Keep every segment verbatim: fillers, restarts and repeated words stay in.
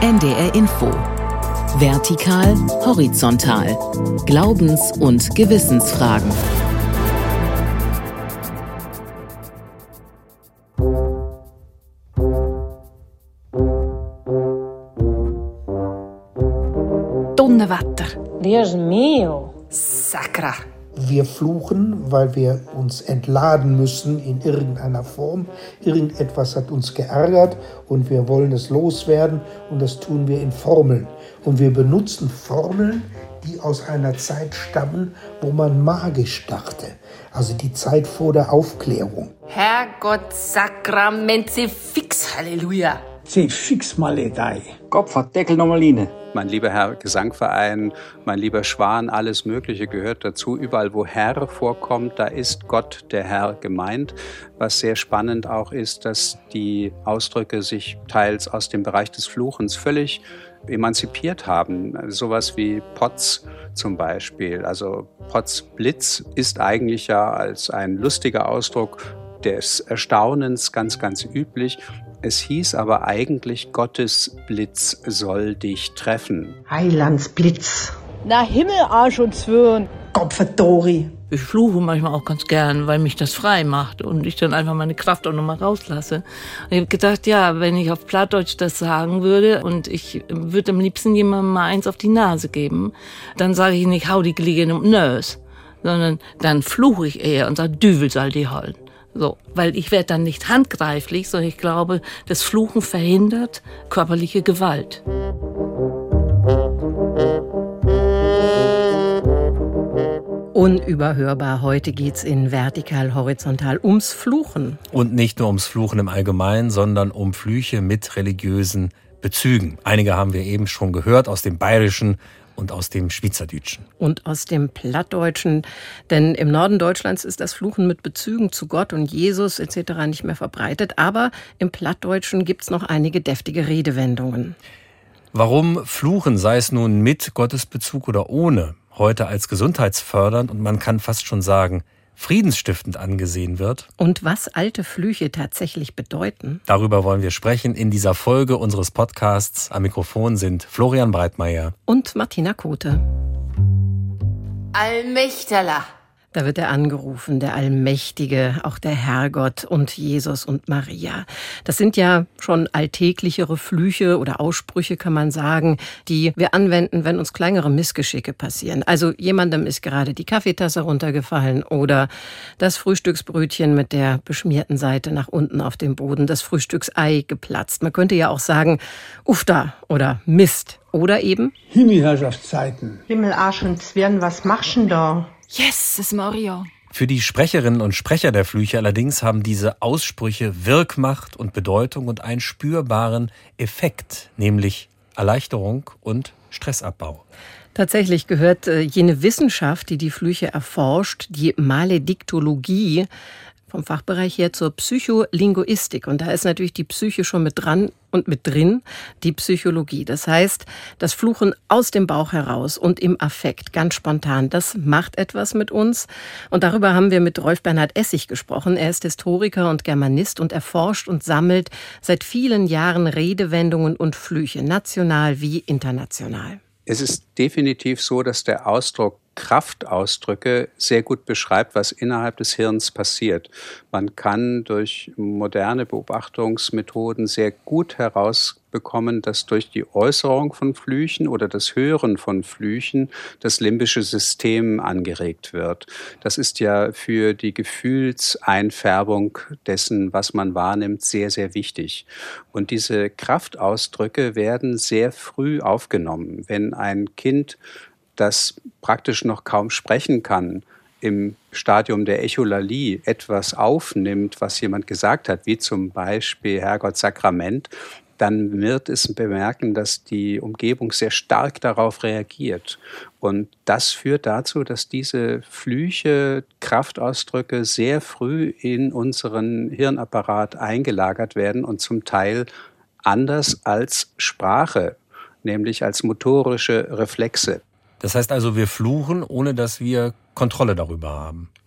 N D R Info. Vertikal, horizontal. Glaubens- und Gewissensfragen. Donnerwetter. Dios mío. Sacra. Wir fluchen, weil wir uns entladen müssen in irgendeiner Form. Irgendetwas hat uns geärgert und wir wollen es loswerden und das tun wir in Formeln. Und wir benutzen Formeln, die aus einer Zeit stammen, wo man magisch dachte. Also die Zeit vor der Aufklärung. Herrgott, Sakrament, sie fix, Halleluja. Sie fix maledei. Kopfverdeckel nochmal rein. Mein lieber Herr Gesangverein, mein lieber Schwan, alles Mögliche gehört dazu. Überall, wo Herr vorkommt, da ist Gott, der Herr, gemeint. Was sehr spannend auch ist, dass die Ausdrücke sich teils aus dem Bereich des Fluchens völlig emanzipiert haben. Sowas wie Potz zum Beispiel. Also Potzblitz ist eigentlich ja als ein lustiger Ausdruck des Erstaunens ganz, ganz üblich. Es hieß aber eigentlich, Gottes Blitz soll dich treffen. Heilandsblitz. Na Himmel, Arsch und Zwirn. Kopferdori. Ich fluche manchmal auch ganz gern, weil mich das frei macht und ich dann einfach meine Kraft auch nochmal rauslasse. Und ich habe gedacht, ja, wenn ich auf Plattdeutsch das sagen würde und ich würde am liebsten jemandem mal eins auf die Nase geben, dann sage ich nicht, hau die Gliegen um Nös, sondern dann fluche ich eher und sage, Düvel soll die holen. So, weil ich werde dann nicht handgreiflich, sondern ich glaube, das Fluchen verhindert körperliche Gewalt. Unüberhörbar, heute geht's in Vertikal Horizontal ums Fluchen. Und nicht nur ums Fluchen im Allgemeinen, sondern um Flüche mit religiösen Bezügen. Einige haben wir eben schon gehört aus dem Bayerischen und aus dem Schweizerdeutschen. Und aus dem Plattdeutschen, denn im Norden Deutschlands ist das Fluchen mit Bezügen zu Gott und Jesus et cetera nicht mehr verbreitet, aber im Plattdeutschen gibt's noch einige deftige Redewendungen. Warum Fluchen, sei es nun mit Gottesbezug oder ohne, heute als gesundheitsfördernd und man kann fast schon sagen, friedensstiftend angesehen wird. Und was alte Flüche tatsächlich bedeuten. Darüber wollen wir sprechen in dieser Folge unseres Podcasts. Am Mikrofon sind Florian Breitmeier und Martina Kote. Allmächterler. Da wird er angerufen, der Allmächtige, auch der Herrgott und Jesus und Maria. Das sind ja schon alltäglichere Flüche oder Aussprüche, kann man sagen, die wir anwenden, wenn uns kleinere Missgeschicke passieren. Also jemandem ist gerade die Kaffeetasse runtergefallen oder das Frühstücksbrötchen mit der beschmierten Seite nach unten auf dem Boden, das Frühstücksei geplatzt. Man könnte ja auch sagen, uff da oder Mist oder eben Himmelherrschaftszeiten. Himmel, Arsch und Zwirn, was machst du denn da? Yes, es Mario. Für die Sprecherinnen und Sprecher der Flüche allerdings haben diese Aussprüche Wirkmacht und Bedeutung und einen spürbaren Effekt, nämlich Erleichterung und Stressabbau. Tatsächlich gehört äh, jene Wissenschaft, die die Flüche erforscht, die Malediktologie, vom Fachbereich her zur Psycholinguistik. Und da ist natürlich die Psyche schon mit dran und mit drin, die Psychologie. Das heißt, das Fluchen aus dem Bauch heraus und im Affekt, ganz spontan, das macht etwas mit uns. Und darüber haben wir mit Rolf Bernhard Essig gesprochen. Er ist Historiker und Germanist und erforscht und sammelt seit vielen Jahren Redewendungen und Flüche, national wie international. Es ist definitiv so, dass der Ausdruck Kraftausdrücke sehr gut beschreibt, was innerhalb des Hirns passiert. Man kann durch moderne Beobachtungsmethoden sehr gut herausbekommen, dass durch die Äußerung von Flüchen oder das Hören von Flüchen das limbische System angeregt wird. Das ist ja für die Gefühlseinfärbung dessen, was man wahrnimmt, sehr, sehr wichtig. Und diese Kraftausdrücke werden sehr früh aufgenommen. Wenn ein Kind, das praktisch noch kaum sprechen kann, im Stadium der Echolalie etwas aufnimmt, was jemand gesagt hat, wie zum Beispiel Herrgott Sakrament, dann wird es bemerken, dass die Umgebung sehr stark darauf reagiert. Und das führt dazu, dass diese Flüche, Kraftausdrücke sehr früh in unseren Hirnapparat eingelagert werden und zum Teil anders als Sprache, nämlich als motorische Reflexe. Das heißt also, wir fluchen, ohne dass wir Kontrolle darüber haben.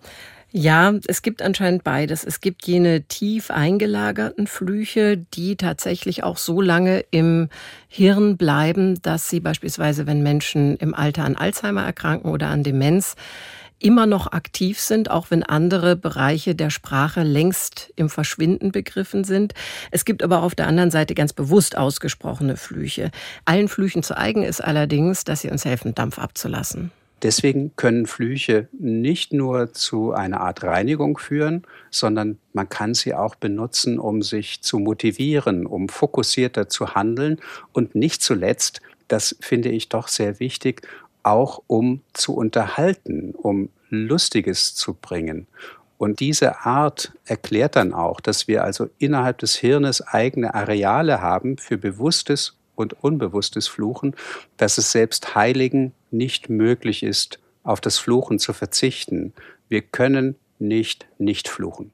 Ja, es gibt anscheinend beides. Es gibt jene tief eingelagerten Flüche, die tatsächlich auch so lange im Hirn bleiben, dass sie beispielsweise, wenn Menschen im Alter an Alzheimer erkranken oder an Demenz, immer noch aktiv sind, auch wenn andere Bereiche der Sprache längst im Verschwinden begriffen sind. Es gibt aber auf der anderen Seite ganz bewusst ausgesprochene Flüche. Allen Flüchen zu eigen ist allerdings, dass sie uns helfen, Dampf abzulassen. Deswegen können Flüche nicht nur zu einer Art Reinigung führen, sondern man kann sie auch benutzen, um sich zu motivieren, um fokussierter zu handeln und nicht zuletzt, das finde ich doch sehr wichtig, auch um zu unterhalten, um Lustiges zu bringen. Und diese Art erklärt dann auch, dass wir also innerhalb des Hirnes eigene Areale haben für bewusstes und unbewusstes Fluchen, dass es selbst Heiligen nicht möglich ist, auf das Fluchen zu verzichten. Wir können nicht nicht fluchen.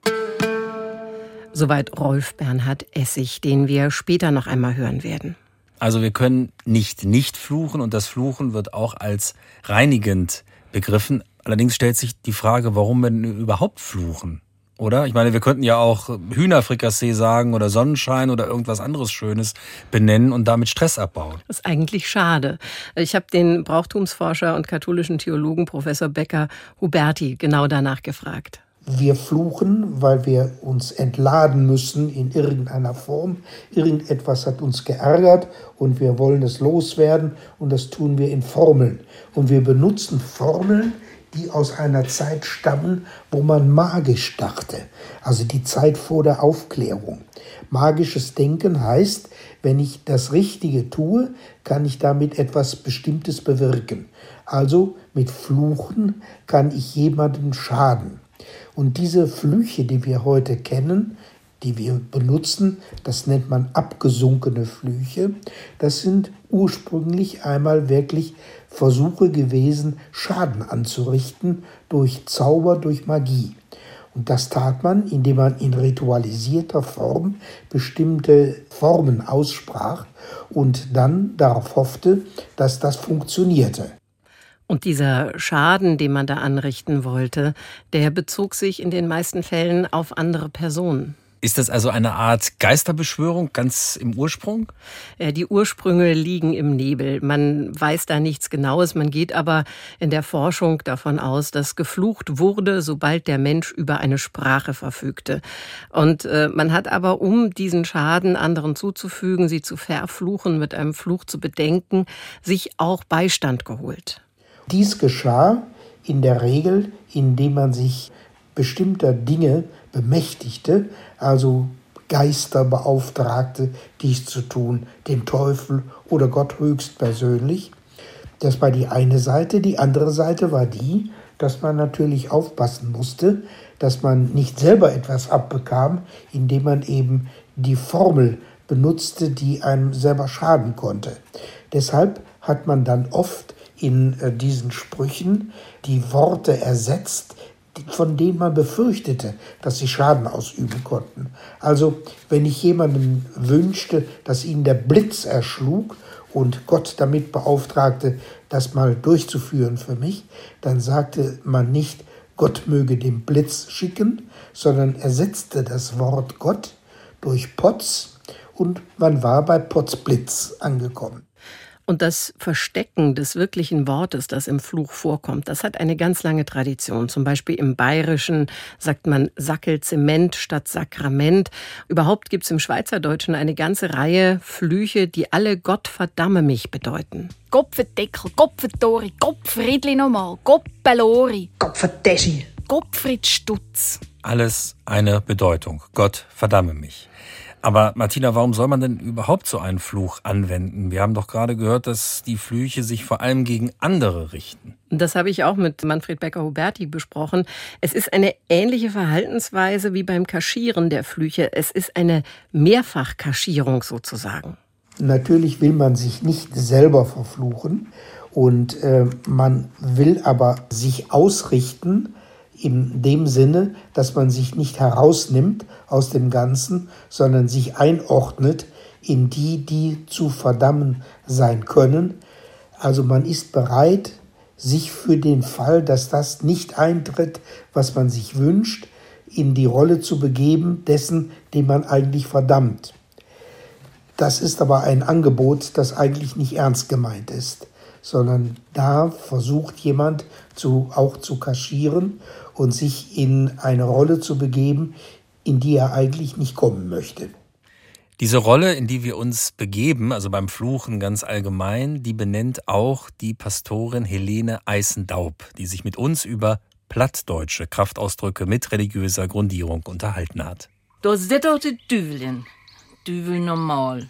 Soweit Rolf Bernhard Essig, den wir später noch einmal hören werden. Also wir können nicht nicht fluchen und das Fluchen wird auch als reinigend begriffen. Allerdings stellt sich die Frage, warum wir denn überhaupt fluchen, oder? Ich meine, wir könnten ja auch Hühnerfrikassee sagen oder Sonnenschein oder irgendwas anderes Schönes benennen und damit Stress abbauen. Das ist eigentlich schade. Ich habe den Brauchtumsforscher und katholischen Theologen Professor Becker-Huberti genau danach gefragt. Wir fluchen, weil wir uns entladen müssen in irgendeiner Form. Irgendetwas hat uns geärgert und wir wollen es loswerden und das tun wir in Formeln. Und wir benutzen Formeln, die aus einer Zeit stammen, wo man magisch dachte. Also die Zeit vor der Aufklärung. Magisches Denken heißt, wenn ich das Richtige tue, kann ich damit etwas Bestimmtes bewirken. Also mit Fluchen kann ich jemandem schaden. Und diese Flüche, die wir heute kennen, die wir benutzen, das nennt man abgesunkene Flüche, das sind ursprünglich einmal wirklich Versuche gewesen, Schaden anzurichten durch Zauber, durch Magie. Und das tat man, indem man in ritualisierter Form bestimmte Formen aussprach und dann darauf hoffte, dass das funktionierte. Und dieser Schaden, den man da anrichten wollte, der bezog sich in den meisten Fällen auf andere Personen. Ist das also eine Art Geisterbeschwörung ganz im Ursprung? Ja, die Ursprünge liegen im Nebel. Man weiß da nichts Genaues. Man geht aber in der Forschung davon aus, dass geflucht wurde, sobald der Mensch über eine Sprache verfügte. Und äh, man hat aber, um diesen Schaden anderen zuzufügen, sie zu verfluchen, mit einem Fluch zu bedenken, sich auch Beistand geholt. Dies geschah in der Regel, indem man sich bestimmter Dinge bemächtigte, also Geister beauftragte, dies zu tun, den Teufel oder Gott höchstpersönlich. Das war die eine Seite. Die andere Seite war die, dass man natürlich aufpassen musste, dass man nicht selber etwas abbekam, indem man eben die Formel benutzte, die einem selber schaden konnte. Deshalb hat man dann oft in äh, diesen Sprüchen die Worte ersetzt, von denen man befürchtete, dass sie Schaden ausüben konnten. Also, wenn ich jemandem wünschte, dass ihn der Blitz erschlug und Gott damit beauftragte, das mal durchzuführen für mich, dann sagte man nicht, Gott möge den Blitz schicken, sondern ersetzte das Wort Gott durch Potz und man war bei Potzblitz angekommen. Und das Verstecken des wirklichen Wortes, das im Fluch vorkommt, das hat eine ganz lange Tradition. Zum Beispiel im Bayerischen sagt man Sackelzement statt Sakrament. Überhaupt gibt es im Schweizerdeutschen eine ganze Reihe Flüche, die alle Gott verdamme mich bedeuten. Gopferdeckel, Gopferdori, Gopfriedli nochmal, Goppelori, Gopferdeschi, Gottfried Stutz. Alles eine Bedeutung. Gott verdamme mich. Aber Martina, warum soll man denn überhaupt so einen Fluch anwenden? Wir haben doch gerade gehört, dass die Flüche sich vor allem gegen andere richten. Das habe ich auch mit Manfred Becker-Huberti besprochen. Es ist eine ähnliche Verhaltensweise wie beim Kaschieren der Flüche. Es ist eine Mehrfachkaschierung sozusagen. Natürlich will man sich nicht selber verfluchen und äh, man will aber sich ausrichten, in dem Sinne, dass man sich nicht herausnimmt aus dem Ganzen, sondern sich einordnet in die, die zu verdammen sein können. Also man ist bereit, sich für den Fall, dass das nicht eintritt, was man sich wünscht, in die Rolle zu begeben, dessen, den man eigentlich verdammt. Das ist aber ein Angebot, das eigentlich nicht ernst gemeint ist, sondern da versucht jemand zu, auch zu kaschieren und sich in eine Rolle zu begeben, in die er eigentlich nicht kommen möchte. Diese Rolle, in die wir uns begeben, also beim Fluchen ganz allgemein, die benennt auch die Pastorin Helene Eisendaub, die sich mit uns über plattdeutsche Kraftausdrücke mit religiöser Grundierung unterhalten hat. Da sit auch die Düvelin. Düvel normal.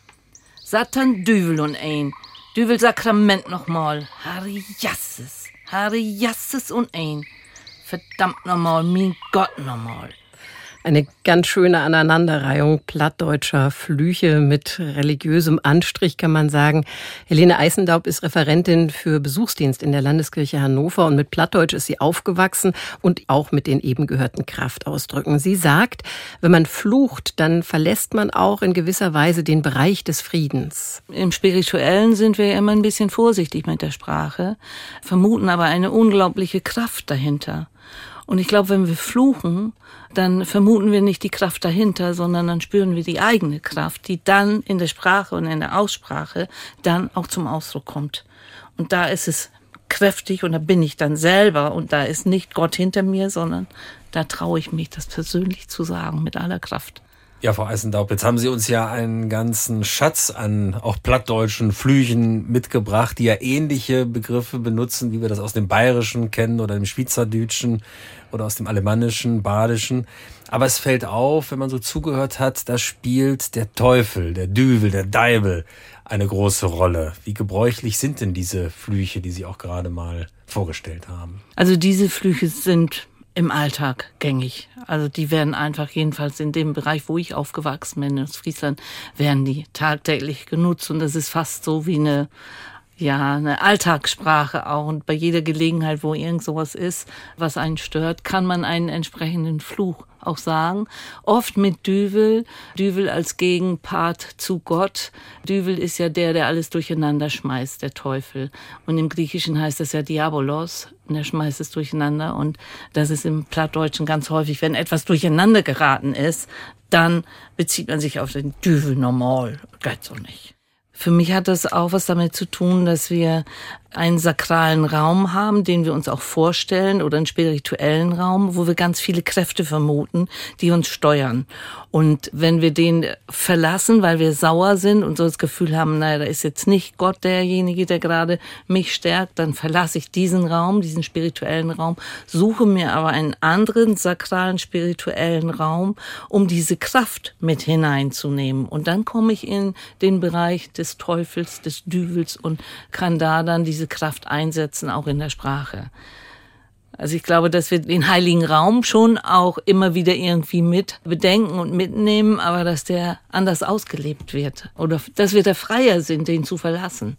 Satan Düvel und ein. Düvel Sakrament nochmal. Harry Jasses. Harry Jasses und ein. Verdammt nochmal, mein Gott nochmal. Eine ganz schöne Aneinanderreihung plattdeutscher Flüche mit religiösem Anstrich, kann man sagen. Helene Eisendaub ist Referentin für Besuchsdienst in der Landeskirche Hannover und mit Plattdeutsch ist sie aufgewachsen und auch mit den eben gehörten Kraftausdrücken. Sie sagt, wenn man flucht, dann verlässt man auch in gewisser Weise den Bereich des Friedens. Im Spirituellen sind wir immer ein bisschen vorsichtig mit der Sprache, vermuten aber eine unglaubliche Kraft dahinter. Und ich glaube, wenn wir fluchen, dann vermuten wir nicht die Kraft dahinter, sondern dann spüren wir die eigene Kraft, die dann in der Sprache und in der Aussprache dann auch zum Ausdruck kommt. Und da ist es kräftig und da bin ich dann selber und da ist nicht Gott hinter mir, sondern da traue ich mich, das persönlich zu sagen mit aller Kraft. Ja, Frau Eisendaub, jetzt haben Sie uns ja einen ganzen Schatz an auch plattdeutschen Flüchen mitgebracht, die ja ähnliche Begriffe benutzen, wie wir das aus dem Bayerischen kennen oder dem Schweizerdütschen oder aus dem Alemannischen, Badischen. Aber es fällt auf, wenn man so zugehört hat, da spielt der Teufel, der Düvel, der Deibel eine große Rolle. Wie gebräuchlich sind denn diese Flüche, die Sie auch gerade mal vorgestellt haben? Also diese Flüche sind im Alltag gängig. Also die werden einfach, jedenfalls in dem Bereich, wo ich aufgewachsen bin, in Friesland, werden die tagtäglich genutzt und das ist fast so wie eine, ja, eine Alltagssprache auch. Und bei jeder Gelegenheit, wo irgend sowas ist, was einen stört, kann man einen entsprechenden Fluch auch sagen. Oft mit Düvel, Düvel als Gegenpart zu Gott. Düvel ist ja der, der alles durcheinander schmeißt, der Teufel. Und im Griechischen heißt das ja Diabolos, und der schmeißt es durcheinander. Und das ist im Plattdeutschen ganz häufig, wenn etwas durcheinander geraten ist, dann bezieht man sich auf den Düvel normal. Geht so nicht. Für mich hat das auch was damit zu tun, dass wir einen sakralen Raum haben, den wir uns auch vorstellen, oder einen spirituellen Raum, wo wir ganz viele Kräfte vermuten, die uns steuern. Und wenn wir den verlassen, weil wir sauer sind und so das Gefühl haben, naja, da ist jetzt nicht Gott derjenige, der gerade mich stärkt, dann verlasse ich diesen Raum, diesen spirituellen Raum, suche mir aber einen anderen sakralen, spirituellen Raum, um diese Kraft mit hineinzunehmen. Und dann komme ich in den Bereich des Teufels, des Düvels und kann da dann diese Kraft einsetzen, auch in der Sprache. Also ich glaube, dass wir den heiligen Raum schon auch immer wieder irgendwie mit bedenken und mitnehmen, aber dass der anders ausgelebt wird oder dass wir da freier sind, den zu verlassen.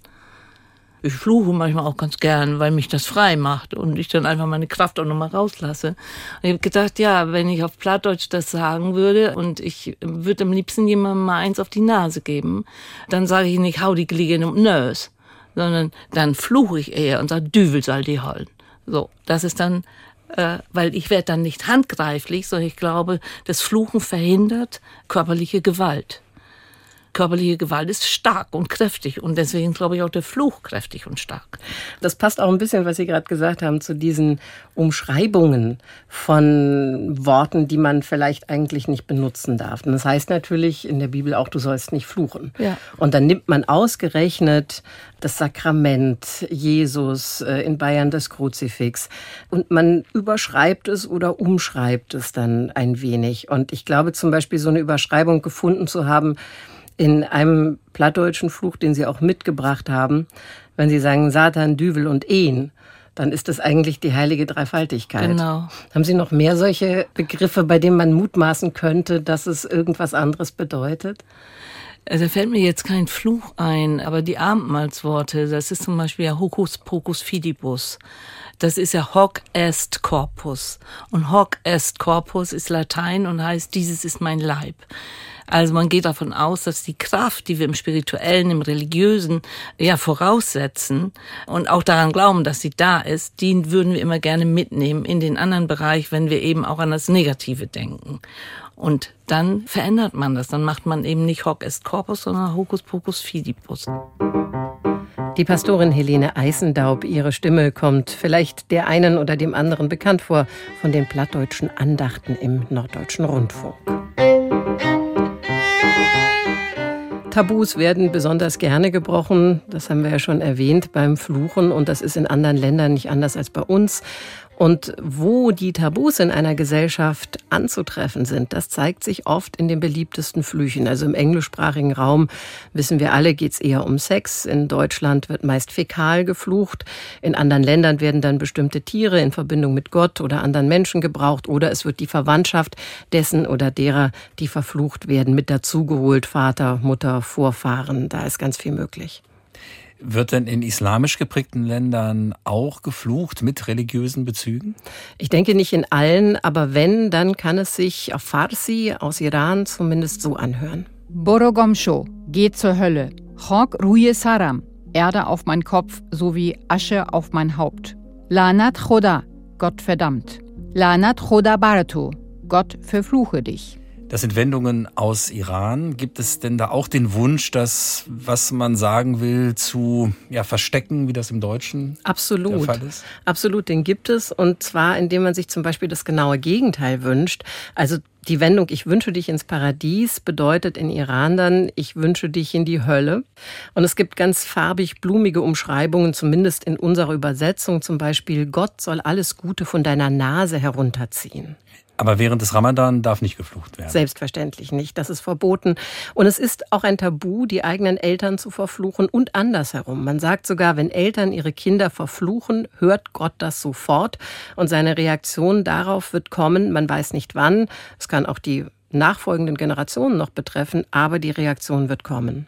Ich fluche manchmal auch ganz gern, weil mich das frei macht und ich dann einfach meine Kraft auch nochmal rauslasse. Und ich habe gedacht, ja, wenn ich auf Plattdeutsch das sagen würde und ich würde am liebsten jemandem mal eins auf die Nase geben, dann sage ich nicht, hau die Gliegen um Nös, sondern dann fluche ich eher und sage, Düvel soll die halten. So, das ist dann, äh, weil ich werde dann nicht handgreiflich, sondern ich glaube, das Fluchen verhindert körperliche Gewalt. Körperliche Gewalt ist stark und kräftig und deswegen glaube ich auch der Fluch kräftig und stark. Das passt auch ein bisschen, was Sie gerade gesagt haben, zu diesen Umschreibungen von Worten, die man vielleicht eigentlich nicht benutzen darf. Und das heißt natürlich in der Bibel auch, du sollst nicht fluchen. Ja. Und dann nimmt man ausgerechnet das Sakrament, Jesus, in Bayern das Kruzifix und man überschreibt es oder umschreibt es dann ein wenig. Und ich glaube zum Beispiel so eine Überschreibung gefunden zu haben, in einem plattdeutschen Fluch, den Sie auch mitgebracht haben, wenn Sie sagen Satan, Düvel und Ehen, dann ist das eigentlich die heilige Dreifaltigkeit. Genau. Haben Sie noch mehr solche Begriffe, bei denen man mutmaßen könnte, dass es irgendwas anderes bedeutet? Also fällt mir jetzt kein Fluch ein, aber die Abendmahlsworte, das ist zum Beispiel ja Hocus Pocus Fidibus. Das ist ja Hoc est Corpus. Und Hoc est Corpus ist Latein und heißt, dieses ist mein Leib. Also man geht davon aus, dass die Kraft, die wir im Spirituellen, im Religiösen ja voraussetzen und auch daran glauben, dass sie da ist, die würden wir immer gerne mitnehmen in den anderen Bereich, wenn wir eben auch an das Negative denken. Und dann verändert man das. Dann macht man eben nicht Hoc est Corpus, sondern Hocus Pocus Fidibus. Die Pastorin Helene Eisendaub, ihre Stimme kommt vielleicht der einen oder dem anderen bekannt vor von den plattdeutschen Andachten im Norddeutschen Rundfunk. Tabus werden besonders gerne gebrochen, das haben wir ja schon erwähnt beim Fluchen, und das ist in anderen Ländern nicht anders als bei uns. Und wo die Tabus in einer Gesellschaft anzutreffen sind, das zeigt sich oft in den beliebtesten Flüchen. Also im englischsprachigen Raum, wissen wir alle, geht es eher um Sex. In Deutschland wird meist fäkal geflucht. In anderen Ländern werden dann bestimmte Tiere in Verbindung mit Gott oder anderen Menschen gebraucht. Oder es wird die Verwandtschaft dessen oder derer, die verflucht werden, mit dazugeholt. Vater, Mutter, Vorfahren, da ist ganz viel möglich. Wird denn in islamisch geprägten Ländern auch geflucht mit religiösen Bezügen? Ich denke nicht in allen, aber wenn, dann kann es sich auf Farsi aus Iran zumindest so anhören. Borogomsho, geh zur Hölle. Chok ruye saram, Erde auf mein Kopf sowie Asche auf mein Haupt. Lanat Choda, Gott verdammt. Lanat Choda baratu, Gott verfluche dich. Das sind Wendungen aus Iran. Gibt es denn da auch den Wunsch, das, was man sagen will, zu ja, verstecken, wie das im Deutschen Absolut. der Fall ist? Absolut, den gibt es. Und zwar, indem man sich zum Beispiel das genaue Gegenteil wünscht. Also die Wendung, ich wünsche dich ins Paradies, bedeutet in Iran dann, ich wünsche dich in die Hölle. Und es gibt ganz farbig blumige Umschreibungen, zumindest in unserer Übersetzung. Zum Beispiel, Gott soll alles Gute von deiner Nase herunterziehen. Aber während des Ramadan darf nicht geflucht werden? Selbstverständlich nicht. Das ist verboten. Und es ist auch ein Tabu, die eigenen Eltern zu verfluchen und andersherum. Man sagt sogar, wenn Eltern ihre Kinder verfluchen, hört Gott das sofort. Und seine Reaktion darauf wird kommen, man weiß nicht wann. Es kann auch die nachfolgenden Generationen noch betreffen, aber die Reaktion wird kommen.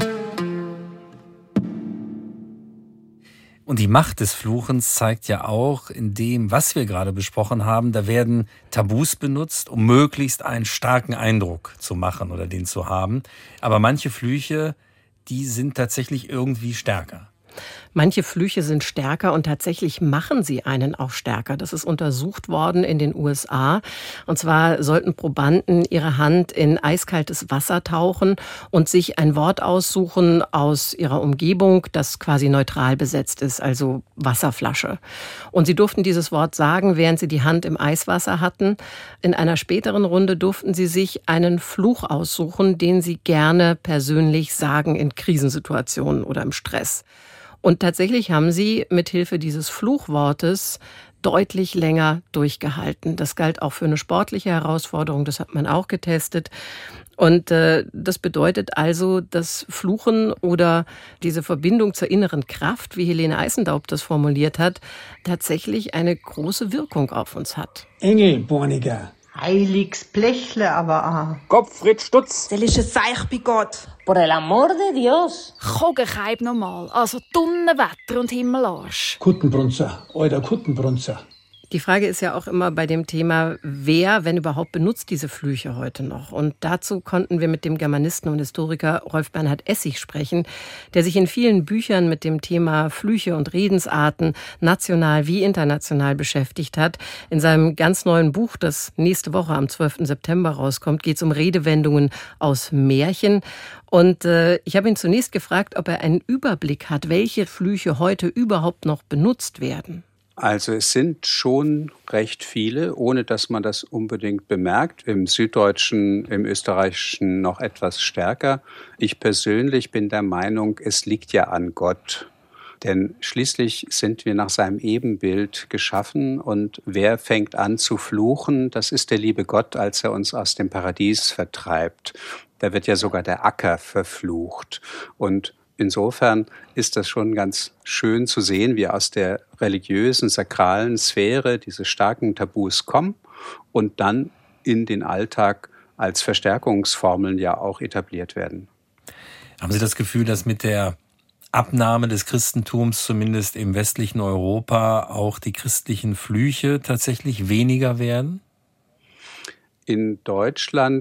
Und die Macht des Fluchens zeigt ja auch in dem, was wir gerade besprochen haben, da werden Tabus benutzt, um möglichst einen starken Eindruck zu machen oder den zu haben. Aber manche Flüche, die sind tatsächlich irgendwie stärker. Manche Flüche sind stärker und tatsächlich machen sie einen auch stärker. Das ist untersucht worden in den U S A. Und zwar sollten Probanden ihre Hand in eiskaltes Wasser tauchen und sich ein Wort aussuchen aus ihrer Umgebung, das quasi neutral besetzt ist, also Wasserflasche. Und sie durften dieses Wort sagen, während sie die Hand im Eiswasser hatten. In einer späteren Runde durften sie sich einen Fluch aussuchen, den sie gerne persönlich sagen in Krisensituationen oder im Stress. Und tatsächlich haben sie mit Hilfe dieses Fluchwortes deutlich länger durchgehalten. Das galt auch für eine sportliche Herausforderung, das hat man auch getestet. Und äh, das bedeutet also, dass Fluchen oder diese Verbindung zur inneren Kraft, wie Helene Eisendaub das formuliert hat, tatsächlich eine große Wirkung auf uns hat. Engelborniger. Heiliges Blechle aber auch. Gottfried Stutz. Selisches Seich bei Gott. Por el amor de Dios. Kogenkeib nochmal, also Dunnenwetter und Himmelarsch. Kuttenbrunzer, oder Kuttenbrunzer. Die Frage ist ja auch immer bei dem Thema, wer, wenn überhaupt, benutzt diese Flüche heute noch? Und dazu konnten wir mit dem Germanisten und Historiker Rolf Bernhard Essig sprechen, der sich in vielen Büchern mit dem Thema Flüche und Redensarten national wie international beschäftigt hat. In seinem ganz neuen Buch, das nächste Woche am zwölften September rauskommt, geht es um Redewendungen aus Märchen. Und äh, ich habe ihn zunächst gefragt, ob er einen Überblick hat, welche Flüche heute überhaupt noch benutzt werden. Also es sind schon recht viele, ohne dass man das unbedingt bemerkt. Im Süddeutschen, im Österreichischen noch etwas stärker. Ich persönlich bin der Meinung, es liegt ja an Gott. Denn schließlich sind wir nach seinem Ebenbild geschaffen und wer fängt an zu fluchen? Das ist der liebe Gott, als er uns aus dem Paradies vertreibt. Da wird ja sogar der Acker verflucht. Und insofern ist das schon ganz schön zu sehen, wie aus der religiösen, sakralen Sphäre diese starken Tabus kommen und dann in den Alltag als Verstärkungsformeln ja auch etabliert werden. Haben Sie das Gefühl, dass mit der Abnahme des Christentums, zumindest im westlichen Europa, auch die christlichen Flüche tatsächlich weniger werden? In Deutschland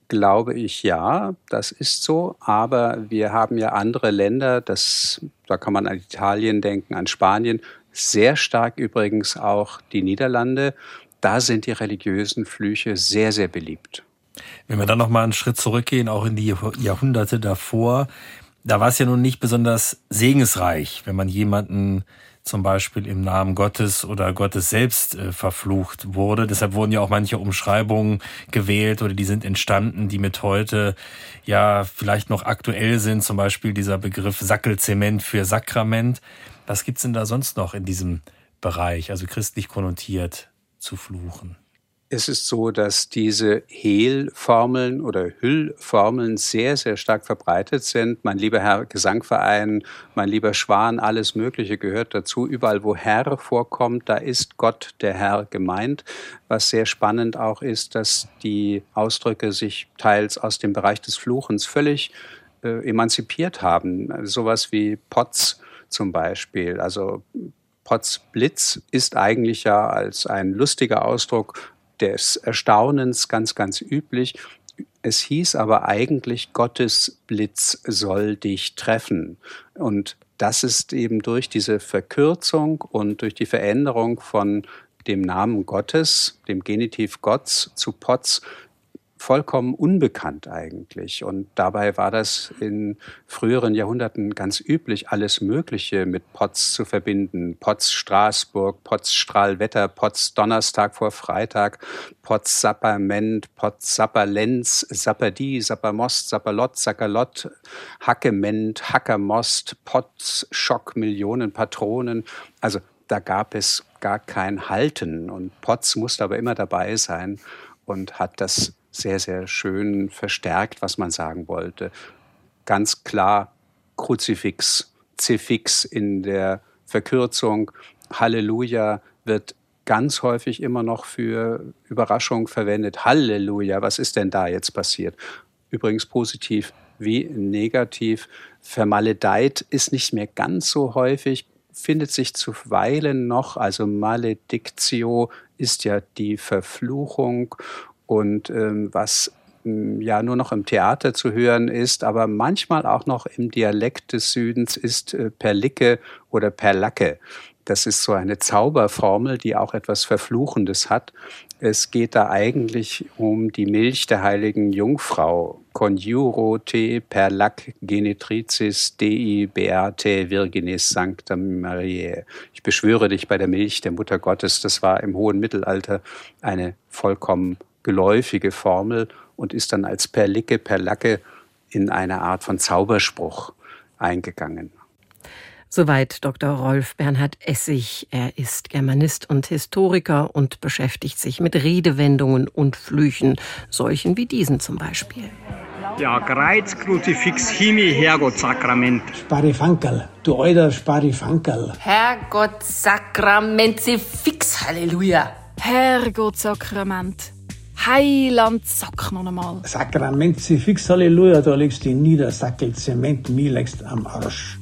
glaube ich, ja, das ist so. Aber wir haben ja andere Länder, das, da kann man an Italien denken, an Spanien, sehr stark übrigens auch die Niederlande. Da sind die religiösen Flüche sehr, sehr beliebt. Wenn wir dann noch mal einen Schritt zurückgehen, auch in die Jahrhunderte davor, da war es ja nun nicht besonders segensreich, wenn man jemanden zum Beispiel im Namen Gottes oder Gottes selbst äh, verflucht wurde. Deshalb wurden ja auch manche Umschreibungen gewählt oder die sind entstanden, die mit heute ja vielleicht noch aktuell sind. Zum Beispiel dieser Begriff Sackelzement für Sakrament. Was gibt's denn da sonst noch in diesem Bereich, also christlich konnotiert zu fluchen? Es ist so, dass diese Hehlformeln oder Hüllformeln sehr, sehr stark verbreitet sind. Mein lieber Herr Gesangverein, mein lieber Schwan, alles Mögliche gehört dazu. Überall, wo Herr vorkommt, da ist Gott der Herr gemeint. Was sehr spannend auch ist, dass die Ausdrücke sich teils aus dem Bereich des Fluchens völlig äh, emanzipiert haben. Also sowas wie Potz zum Beispiel. Also Potzblitz ist eigentlich ja als ein lustiger Ausdruck des Erstaunens ganz, ganz üblich. Es hieß aber eigentlich, Gottes Blitz soll dich treffen. Und das ist eben durch diese Verkürzung und durch die Veränderung von dem Namen Gottes, dem Genitiv Gottes zu Potz, vollkommen unbekannt eigentlich. Und dabei war das in früheren Jahrhunderten ganz üblich, alles Mögliche mit Potz zu verbinden. Potz Straßburg, Potz Strahlwetter, Potz Donnerstag vor Freitag, Potz Sapperment, Potz Sapperlenz, Sapperdi, Sappermost, Sapperlott, Sackerlott, Hackement, Hackermost, Potz Schock, Millionen Patronen. Also da gab es gar kein Halten. Und Potz musste aber immer dabei sein und hat das sehr, sehr schön verstärkt, was man sagen wollte. Ganz klar Kruzifix, Zifix in der Verkürzung. Halleluja wird ganz häufig immer noch für Überraschung verwendet. Halleluja, was ist denn da jetzt passiert? Übrigens positiv wie negativ. Vermaledeit ist nicht mehr ganz so häufig, findet sich zuweilen noch. Also Maledictio ist ja die Verfluchung. Und ähm, was ähm, ja nur noch im Theater zu hören ist, aber manchmal auch noch im Dialekt des Südens, ist äh, Perlicke oder Perlacke. Das ist so eine Zauberformel, die auch etwas Verfluchendes hat. Es geht da eigentlich um die Milch der heiligen Jungfrau. Conjuro te per lac genetricis Dei beate Virginis Sancta Mariae. Ich beschwöre dich bei der Milch der Mutter Gottes. Das war im hohen Mittelalter eine vollkommen geläufige Formel und ist dann als Perlicke, Perlacke in eine Art von Zauberspruch eingegangen. Soweit Doktor Rolf Bernhard Essig. Er ist Germanist und Historiker und beschäftigt sich mit Redewendungen und Flüchen, solchen wie diesen zum Beispiel. Ja, Kreuz, Kruzifix, Himmel, Herrgottsakrament. Sparifankerl, du alter Sparifankerl. Herrgottsakrament, fix, Halleluja. Herrgottsakrament. Heiland, sag noch einmal. Sakrament, fix, Halleluja, da legst du nieder, Sackel, Zement, mir legst am Arsch.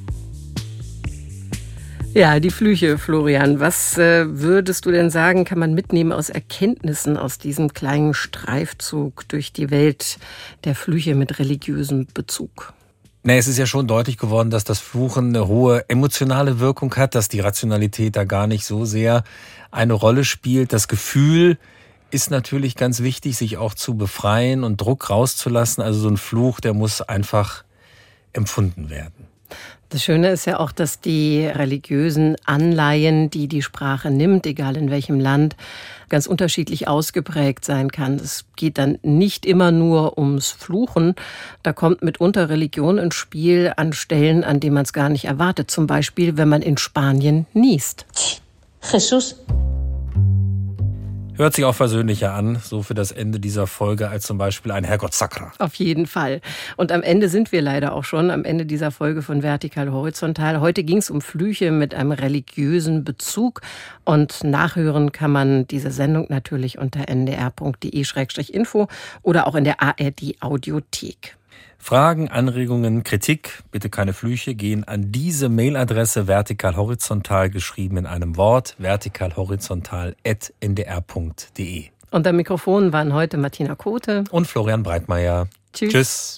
Ja, die Flüche, Florian. Was äh, würdest du denn sagen, kann man mitnehmen aus Erkenntnissen aus diesem kleinen Streifzug durch die Welt der Flüche mit religiösem Bezug? Nee, es ist ja schon deutlich geworden, dass das Fluchen eine hohe emotionale Wirkung hat, dass die Rationalität da gar nicht so sehr eine Rolle spielt. Das Gefühl ist natürlich ganz wichtig, sich auch zu befreien und Druck rauszulassen. Also so ein Fluch, der muss einfach empfunden werden. Das Schöne ist ja auch, dass die religiösen Anleihen, die die Sprache nimmt, egal in welchem Land, ganz unterschiedlich ausgeprägt sein kann. Es geht dann nicht immer nur ums Fluchen. Da kommt mitunter Religion ins Spiel an Stellen, an denen man es gar nicht erwartet. Zum Beispiel, wenn man in Spanien niest. Jesus. Hört sich auch versöhnlicher an, so für das Ende dieser Folge, als zum Beispiel ein Herrgottsakra. Auf jeden Fall. Und am Ende sind wir leider auch schon, am Ende dieser Folge von Vertikal Horizontal. Heute ging es um Flüche mit einem religiösen Bezug. Und nachhören kann man diese Sendung natürlich unter n d r punkt d e slash info oder auch in der A R D Audiothek. Fragen, Anregungen, Kritik, bitte keine Flüche, gehen an diese Mailadresse vertikalhorizontal, geschrieben in einem Wort, vertikalhorizontal at n d r punkt d e. Und am Mikrofon waren heute Martina Kote und Florian Breitmeier. Tschüss. Tschüss.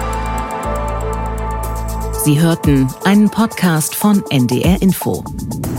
Sie hörten einen Podcast von N D R Info.